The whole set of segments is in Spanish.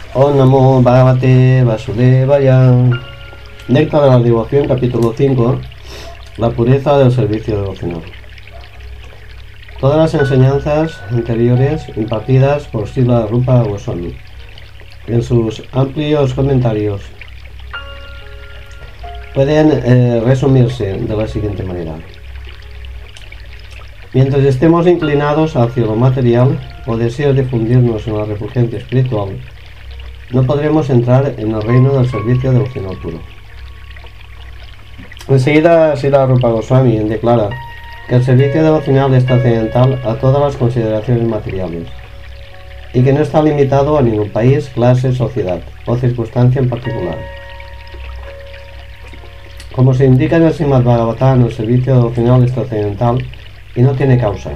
Om Namo Bhagavate Vasudevaya. Néctar de la Devoción, capítulo 5. La pureza del servicio devocional. Todas las enseñanzas anteriores impartidas por Srila Rupa Goswami en sus amplios comentarios pueden resumirse de la siguiente manera. Mientras estemos inclinados hacia lo material o deseos de fundirnos en la refulgencia espiritual, no podremos entrar en el reino del servicio devocional puro. Enseguida, Srila Rupa Goswami declara que el servicio devocional es trascendental a todas las consideraciones materiales y que no está limitado a ningún país, clase, sociedad o circunstancia en particular. Como se indica en el Srimad Bhagavatam, el servicio devocional es trascendental y no tiene causa.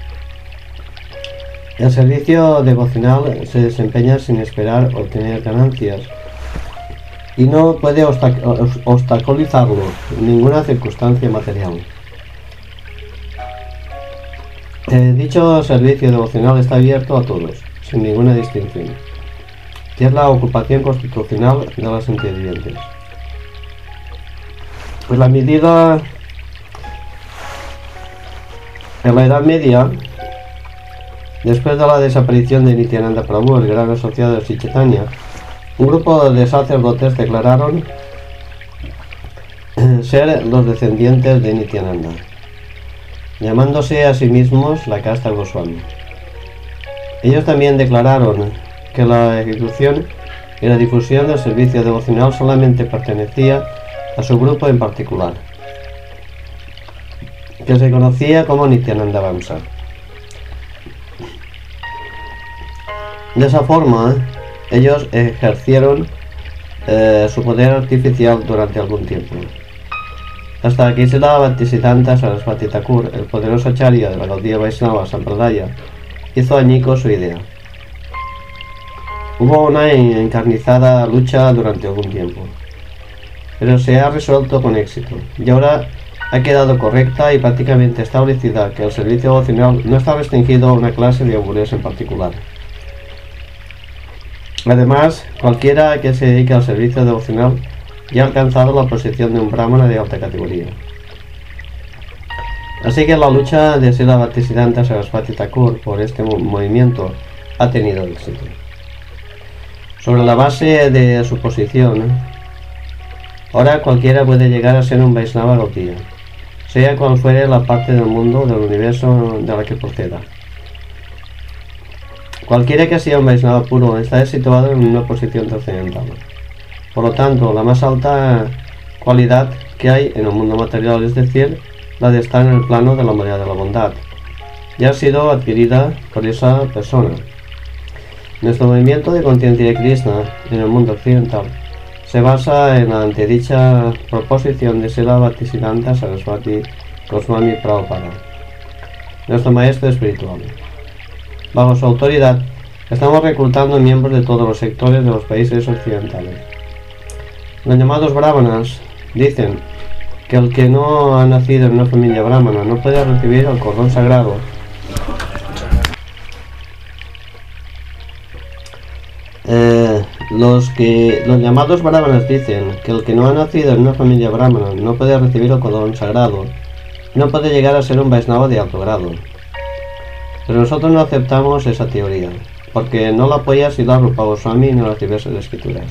El servicio devocional se desempeña sin esperar obtener ganancias y no puede obstaculizarlo ninguna circunstancia material. Dicho servicio devocional está abierto a todos, sin ninguna distinción, que es la ocupación constitucional de las entidades vivientes. Pues la medida en la Edad Media, después de la desaparición de Nityananda Prabhu, el gran asociado de Sri Chaitanya, un grupo de sacerdotes declararon ser los descendientes de Nityananda, llamándose a sí mismos la casta Goswami. Ellos también declararon que la ejecución y la difusión del servicio devocional solamente pertenecía a su grupo en particular, que se conocía como Nityananda Vamsa. De esa forma, ellos ejercieron su poder artificial durante algún tiempo, hasta que Srila Bhaktisiddhanta Sarasvati Thakur, el poderoso acharya de la Gaudiya Vaishnava Sampradaya, hizo añicos su idea. Hubo una encarnizada lucha durante algún tiempo, pero se ha resuelto con éxito, y ahora ha quedado correcta y prácticamente establecida que el servicio devocional no está restringido a una clase de hombres en particular. Además, cualquiera que se dedique al servicio devocional ya ha alcanzado la posición de un brahmana de alta categoría. Así que la lucha de Srila Bhaktisiddhanta Sarasvati Thakur por este movimiento ha tenido éxito. Sobre la base de su posición, ahora cualquiera puede llegar a ser un Vaishnava Gaudiya, sea cual fuere la parte del mundo del universo de la que proceda. Cualquiera que sea un Vaishnava puro está situado en una posición trascendental. Por lo tanto, la más alta cualidad que hay en el mundo material, es decir, la de estar en el plano de la moralidad de la bondad, ya ha sido adquirida por esa persona. Nuestro movimiento de conciencia de Krishna en el mundo occidental se basa en la antedicha proposición de Srila Bhaktisiddhanta Sarasvati Goswami Prabhupada, nuestro maestro espiritual. Bajo su autoridad, estamos reclutando miembros de todos los sectores de los países occidentales. Los llamados brahmanas dicen que el que no ha nacido en una familia brahmana no puede recibir el cordón sagrado Los llamados brahmanas dicen que el que no ha nacido en una familia brahmana no puede recibir el cordón sagrado, no puede llegar a ser un Vaishnava de alto grado. Pero nosotros no aceptamos esa teoría, porque no la apoya Srila Rupa Goswami en las diversas escrituras.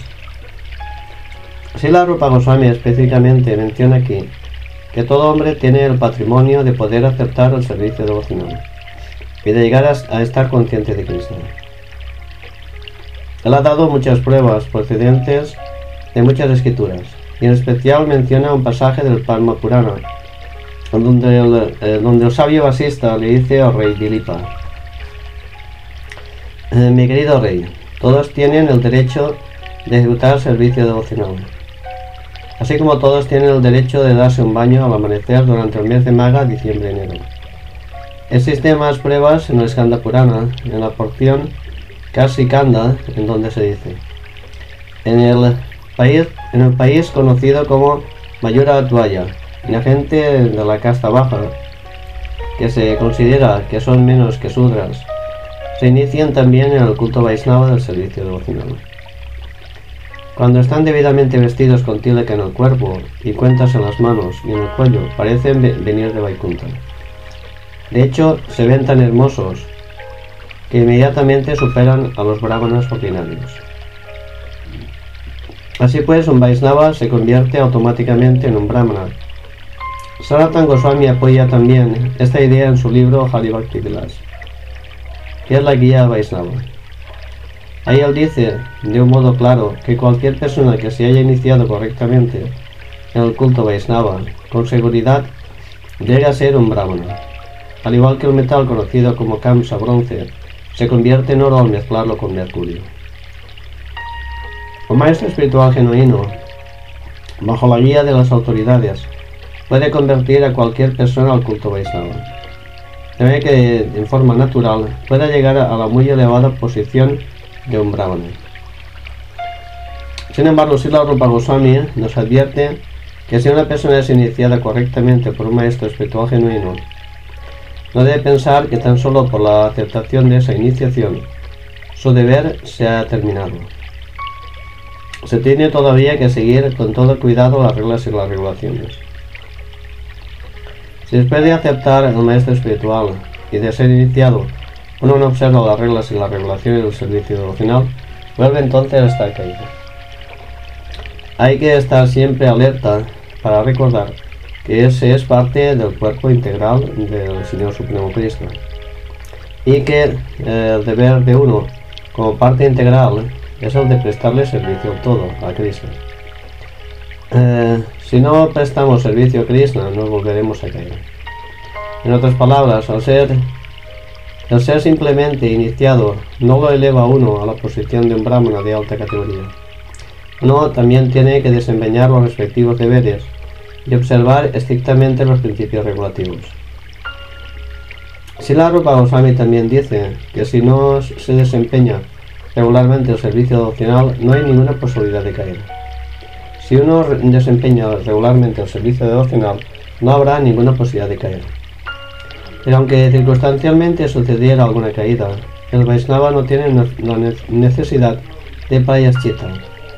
Srila Rupa Goswami específicamente menciona aquí que todo hombre tiene el patrimonio de poder aceptar el servicio devocional y de llegar a estar consciente de Krishna. Él ha dado muchas pruebas procedentes de muchas escrituras, y en especial menciona un pasaje del Padma Purana, donde el sabio Vasista le dice al rey Dilipa: mi querido rey, todos tienen el derecho de ejecutar servicio devocional, así como todos tienen el derecho de darse un baño al amanecer durante el mes de Maga, diciembre-enero. Existen más pruebas en el Skanda Purana, en la porción Kasi Kanda, en donde se dice: en el país conocido como Mayura Advaya, la gente de la casta baja, que se considera que son menos que Sudras, se inician también en el culto Vaishnava del servicio devocional. Cuando están debidamente vestidos con tilak en el cuerpo y cuentas en las manos y en el cuello, parecen venir de Vaikunta. De hecho, se ven tan hermosos que inmediatamente superan a los brahmanas ordinarios. Así pues, un Vaisnava se convierte automáticamente en un brahmana. Sanatana Goswami apoya también esta idea en su libro Hari Bhakti Vilas, que es la guía Vaisnava. Ahí él dice, de un modo claro, que cualquier persona que se haya iniciado correctamente en el culto Vaisnava, con seguridad, llega a ser un brahmana. Al igual que el metal conocido como kamsa, bronce, se convierte en oro al mezclarlo con mercurio. Un maestro espiritual genuino, bajo la guía de las autoridades, puede convertir a cualquier persona al culto Vaisnava, de manera que, en forma natural, pueda llegar a la muy elevada posición de un brahmana. Sin embargo, Srila Rupa Goswami nos advierte que si una persona es iniciada correctamente por un maestro espiritual genuino, no debe pensar que tan solo por la aceptación de esa iniciación, su deber se ha terminado. Se tiene todavía que seguir con todo cuidado las reglas y las regulaciones. Si después de aceptar al maestro espiritual y de ser iniciado, uno no observa las reglas y las regulaciones del servicio devocional, vuelve entonces a estar caído. Hay que estar siempre alerta para recordar que ese es parte del cuerpo integral del Señor Supremo Krishna y que el deber de uno como parte integral es el de prestarle servicio todo a Krishna. Si no prestamos servicio a Krishna, nos volveremos a caer. En otras palabras, el ser simplemente iniciado no lo eleva a uno a la posición de un brahmana de alta categoría. Uno también tiene que desempeñar los respectivos deberes y observar estrictamente los principios regulativos. Srila Rupa Goswami también dice que si no se desempeña regularmente el servicio devocional, no hay ninguna posibilidad de caer. Si uno desempeña regularmente el servicio devocional, no habrá ninguna posibilidad de caer. Pero aunque circunstancialmente sucediera alguna caída, el Vaisnava no tiene la necesidad de Prayaschita,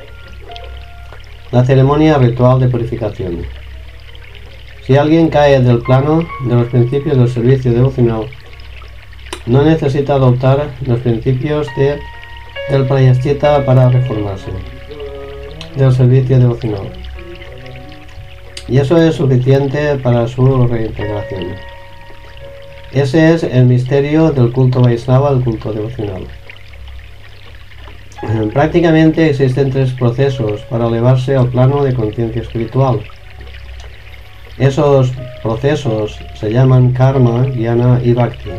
la ceremonia ritual de purificación. Si alguien cae del plano de los principios del servicio devocional, no necesita adoptar los principios del Prayaschita para reformarse del servicio devocional. Y eso es suficiente para su reintegración. Ese es el misterio del culto Vaisnava, el culto devocional. Prácticamente existen tres procesos para elevarse al plano de conciencia espiritual. Esos procesos se llaman karma, jnana y bhakti.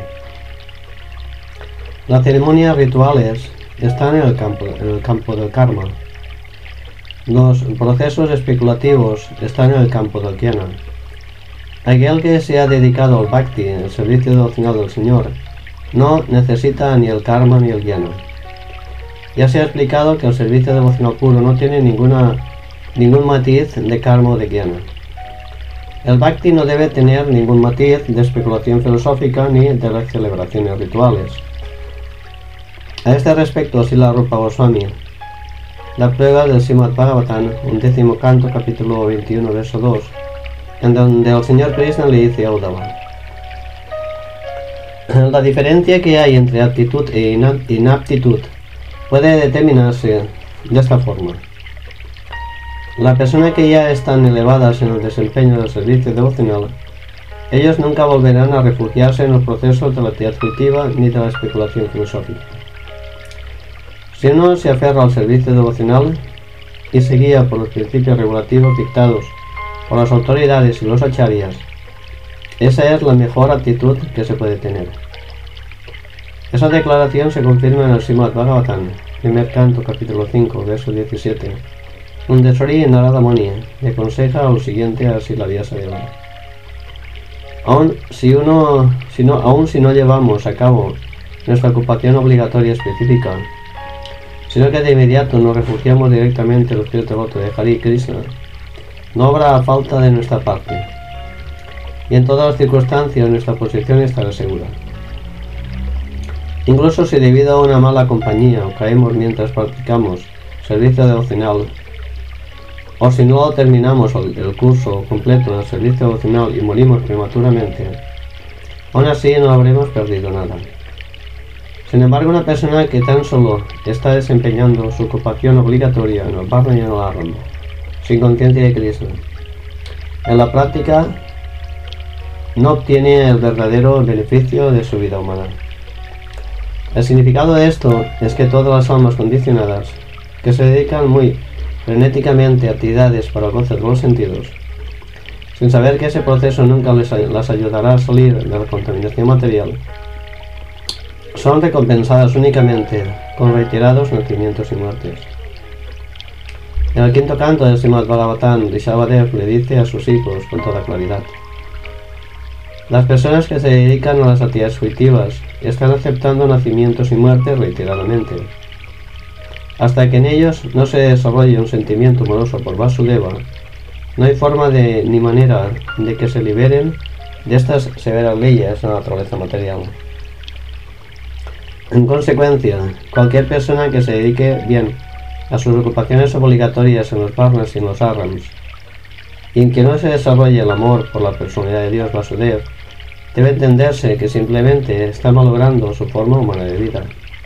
Las ceremonias rituales están en el campo del karma. Los procesos especulativos están en el campo del jnana. Aquel que se ha dedicado al bhakti, el servicio devocional del Señor, no necesita ni el karma ni el jnana. Ya se ha explicado que el servicio devocional puro no tiene ningún matiz de karma o de jnana. El bhakti no debe tener ningún matiz de especulación filosófica ni de las celebraciones rituales. A este respecto, Srila Rupa Goswami da prueba del Srimad Bhagavatam, 11º canto, capítulo 21, verso 2, en donde el Señor Krishna le dice a Uddhava: la diferencia que hay entre aptitud e inaptitud puede determinarse de esta forma. La persona que ya están elevadas en el desempeño del servicio devocional, ellos nunca volverán a refugiarse en los procesos de la actividad cultiva ni de la especulación filosófica. Si uno se aferra al servicio devocional y se guía por los principios regulativos dictados por las autoridades y los acharyas, esa es la mejor actitud que se puede tener. Esa declaración se confirma en el Srimad Bhagavatam, primer canto, capítulo 5, verso 17, donde Sri Narada Muni le aconseja lo siguiente a Srila Vyasadeva: aun si no llevamos a cabo nuestra ocupación obligatoria específica, sino que de inmediato nos refugiamos directamente en los pies devotos de Hari Krishna, no habrá falta de nuestra parte, y en todas las circunstancias nuestra posición estará segura. Incluso si debido a una mala compañía o caemos mientras practicamos servicio devocional, o si no terminamos el curso completo del servicio devocional y morimos prematuramente, aún así no habremos perdido nada. Sin embargo, una persona que tan solo está desempeñando su ocupación obligatoria en el Varna y en el Aram, sin conciencia de Krishna, en la práctica no obtiene el verdadero beneficio de su vida humana. El significado de esto es que todas las almas condicionadas, que se dedican muy frenéticamente a actividades para el goce de los sentidos, sin saber que ese proceso nunca las ayudará a salir de la contaminación material, son recompensadas únicamente con reiterados nacimientos y muertes. En el quinto canto del Srimad Bhagavatam, Rishabhadev le dice a sus hijos con toda claridad: las personas que se dedican a las actividades fruitivas están aceptando nacimientos y muertes reiteradamente. Hasta que en ellos no se desarrolle un sentimiento amoroso por Vasudeva, no hay forma ni manera de que se liberen de estas severas leyes de la naturaleza material. En consecuencia, cualquier persona que se dedique bien a sus ocupaciones obligatorias en los varnas y en los arams, y en que no se desarrolle el amor por la personalidad de Dios Vasudeva, debe entenderse que simplemente está malogrando su forma humana de vida.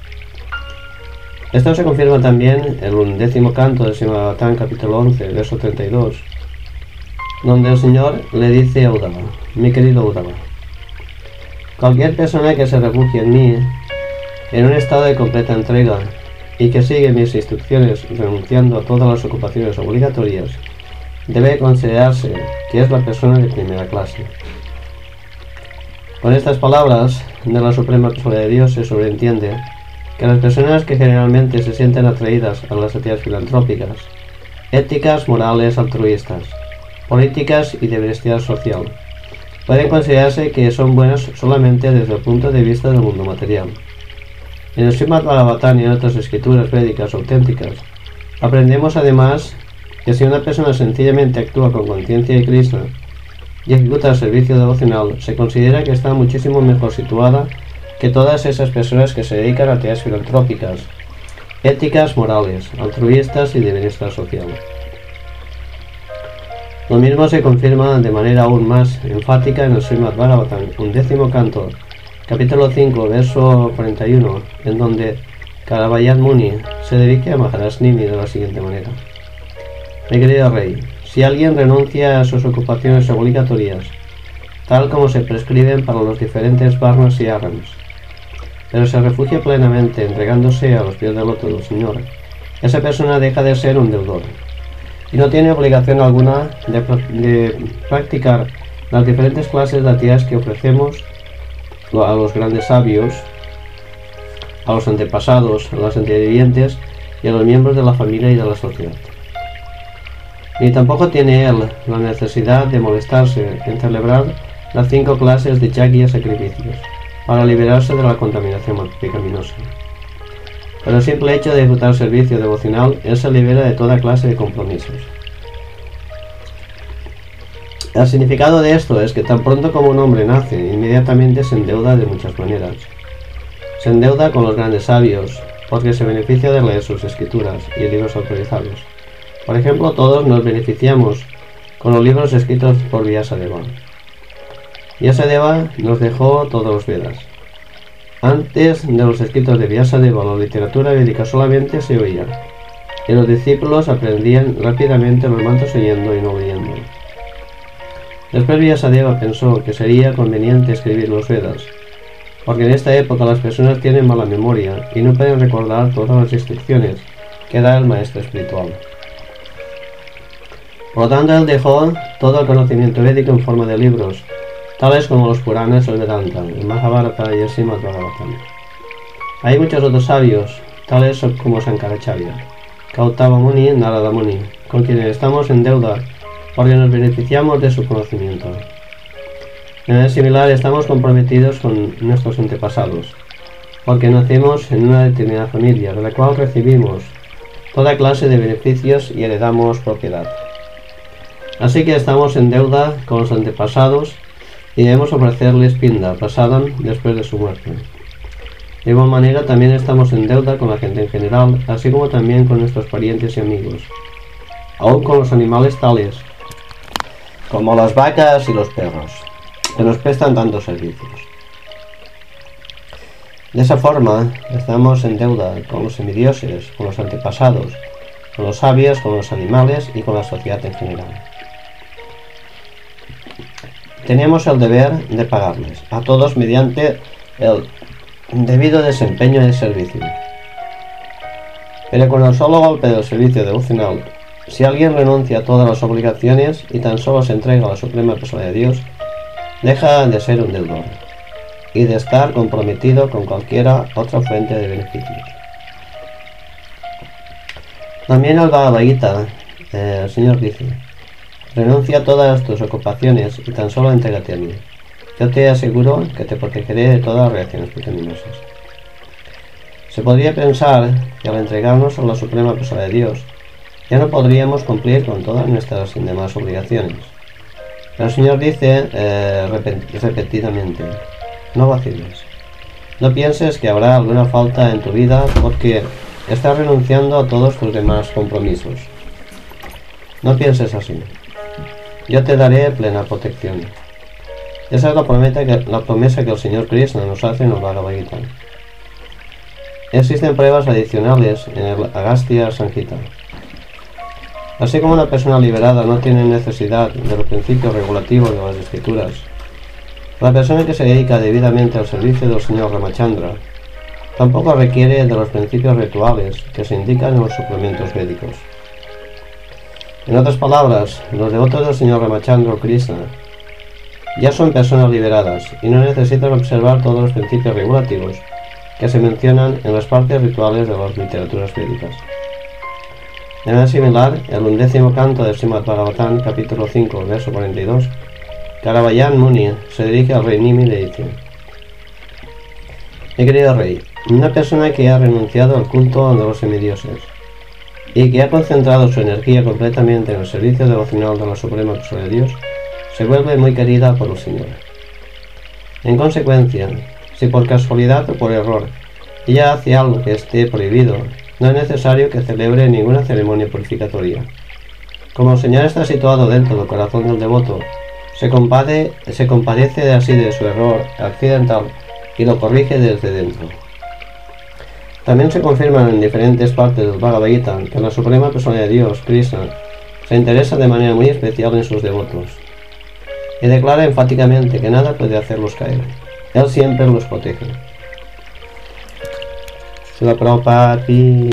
Esto se confirma también en el 11º canto del Srimad Bhagavatam, capítulo 11, verso 32, donde el Señor le dice a Uddhava: mi querido Uddhava, cualquier persona que se refugie en mí en un estado de completa entrega y que sigue mis instrucciones renunciando a todas las ocupaciones obligatorias, debe considerarse que es la persona de primera clase. Con estas palabras de la Suprema Personalidad de Dios se sobreentiende que las personas que generalmente se sienten atraídas a las actividades filantrópicas, éticas, morales, altruistas, políticas y de bienestar social, pueden considerarse que son buenas solamente desde el punto de vista del mundo material. En el Srimad Bhagavatam y en otras escrituras védicas auténticas, aprendemos además que si una persona sencillamente actúa con conciencia de Krishna y ejecuta el servicio devocional, se considera que está muchísimo mejor situada que todas esas personas que se dedican a actividades filantrópicas, éticas, morales, altruistas y de bienestar social. Lo mismo se confirma de manera aún más enfática en el Srimad Bhagavatam, 11º canto, capítulo 5, verso 41, en donde Karabayat Muni se dirige a Maharaj Nimi de la siguiente manera: mi querido rey, si alguien renuncia a sus ocupaciones obligatorias, tal como se prescriben para los diferentes varnas y arams, pero se refugia plenamente entregándose a los pies del loto del Señor, esa persona deja de ser un deudor y no tiene obligación alguna de practicar las diferentes clases de actividades que ofrecemos a los grandes sabios, a los antepasados, a los antevivientes y a los miembros de la familia y de la sociedad. Ni tampoco tiene él la necesidad de molestarse en celebrar las 5 clases de yajna y sacrificios para liberarse de la contaminación pecaminosa. Por el simple hecho de ejecutar servicio devocional, él se libera de toda clase de compromisos. El significado de esto es que tan pronto como un hombre nace, inmediatamente se endeuda de muchas maneras. Se endeuda con los grandes sabios, porque se beneficia de leer sus escrituras y libros autorizados. Por ejemplo, todos nos beneficiamos con los libros escritos por Vyasadeva. Vyasadeva nos dejó todos los Vedas. Antes de los escritos de Vyasadeva, la literatura védica solamente se oía, y los discípulos aprendían rápidamente los mantos oyendo y no leyendo. Después Vyasadeva pensó que sería conveniente escribir los Vedas, porque en esta época las personas tienen mala memoria y no pueden recordar todas las instrucciones que da el maestro espiritual. Por lo tanto, él dejó todo el conocimiento védico en forma de libros, tales como los Puranas, el Vedanta, el Mahabharata y el Srimad Bhagavatam. Hay muchos otros sabios, tales como Sankaracharya, Kautava Muni y Narada Muni, con quienes estamos en deuda porque nos beneficiamos de su conocimiento. De manera similar, estamos comprometidos con nuestros antepasados, porque nacemos en una determinada familia, de la cual recibimos toda clase de beneficios y heredamos propiedad. Así que estamos en deuda con los antepasados y debemos ofrecerles pinda, prasadam, después de su muerte. De igual manera, también estamos en deuda con la gente en general, así como también con nuestros parientes y amigos, aún con los animales tales como las vacas y los perros, que nos prestan tantos servicios. De esa forma, estamos en deuda con los semidioses, con los antepasados, con los sabios, con los animales y con la sociedad en general. Tenemos el deber de pagarles a todos mediante el debido desempeño de servicio. Pero con el solo golpe del servicio devocional, si alguien renuncia a todas las obligaciones y tan solo se entrega a la suprema persona de Dios, deja de ser un deudor y de estar comprometido con cualquiera otra fuente de beneficios. También al Bhagavad Gita, el Señor dice: renuncia a todas tus ocupaciones y tan solo entrégate a mí. Yo te aseguro que te protegeré de todas las reacciones pecaminosas. Se podría pensar que al entregarnos a la suprema persona de Dios, ya no podríamos cumplir con todas nuestras demás obligaciones. Pero el Señor dice repetidamente: no vaciles. No pienses que habrá alguna falta en tu vida porque estás renunciando a todos tus demás compromisos. No pienses así. Yo te daré plena protección. Esa es la promesa que el Señor Krishna nos hace en el Bhagavad Gita. Existen pruebas adicionales en el Agastya Samhita. Así como una persona liberada no tiene necesidad de los principios regulativos de las escrituras, la persona que se dedica debidamente al servicio del Señor Ramachandra tampoco requiere de los principios rituales que se indican en los suplementos védicos. En otras palabras, los devotos del Señor Ramachandra o Krishna ya son personas liberadas y no necesitan observar todos los principios regulativos que se mencionan en las partes rituales de las literaturas védicas. De manera similar, el 11º canto de Srimad Bhagavatam, capítulo 5, verso 42, Karavayan Muni se dirige al rey Nimi y le dice: mi querido rey, una persona que ha renunciado al culto de los semidioses y que ha concentrado su energía completamente en el servicio devocional de la Suprema Persona de Dios, se vuelve muy querida por el Señor. En consecuencia, si por casualidad o por error ella hace algo que esté prohibido, no es necesario que celebre ninguna ceremonia purificatoria. Como el Señor está situado dentro del corazón del devoto, se compadece así de su error accidental y lo corrige desde dentro. También se confirman en diferentes partes del Bhagavad Gita que la Suprema Persona de Dios, Krishna, se interesa de manera muy especial en sus devotos y declara enfáticamente que nada puede hacerlos caer. Él siempre los protege. Srila Prabhupada